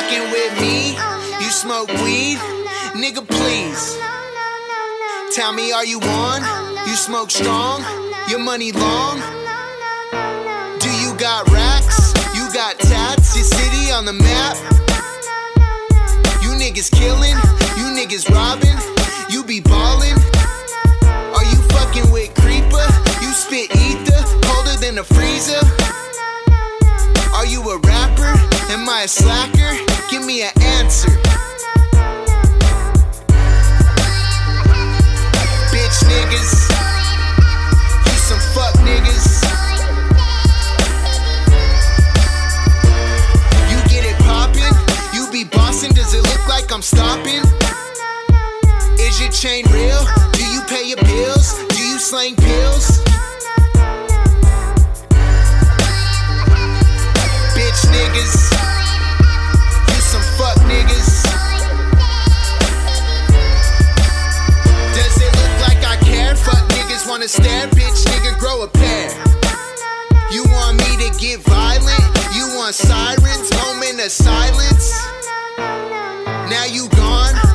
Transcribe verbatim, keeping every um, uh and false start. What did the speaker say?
fucking with me? You smoke weed? Nigga, please. Tell me, are you on? You smoke strong? Your money long? Do you got racks? You got tats? Your city on the map? You niggas killing? You niggas robbing? You be ballin'? Are you fucking with Creeper? You spit ether, colder than a freezer? Are you a rapper? Am I a slacker? Give me an answer. Bitch niggas, you some fuck niggas. You get it poppin'? You be bossin'? Does it look like I'm stopping? Is your chain real? Do you pay your bills? Do you slang pills? Bitch niggas, you some fuck niggas. Does it look like I care? Fuck niggas wanna stare, bitch nigga, grow a pair. You want me to get violent? You want sirens? Moment of silence? Now you gone?